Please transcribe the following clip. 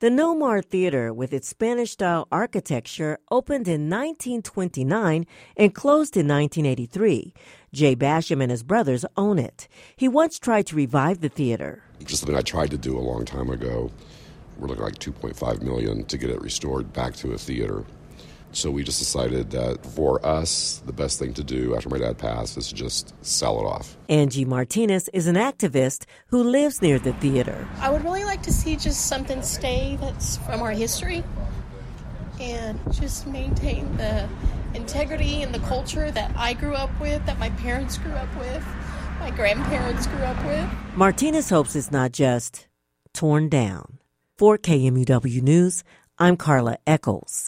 The Nomar Theater, with its Spanish-style architecture, opened in 1929 and closed in 1983. Jay Basham and his brothers own it. He once tried to revive the theater. Just something I tried to do a long time ago. We're looking like $2.5 million to get it restored back to a theater. So we just decided that for us, the best thing to do after my dad passed is to just sell it off. Angie Martinez is an activist who lives near the theater. I would really like to see just something stay that's from our history and just maintain the integrity and the culture that I grew up with, that my parents grew up with, my grandparents grew up with. Martinez hopes it's not just torn down. For KMUW News, I'm Carla Eccles.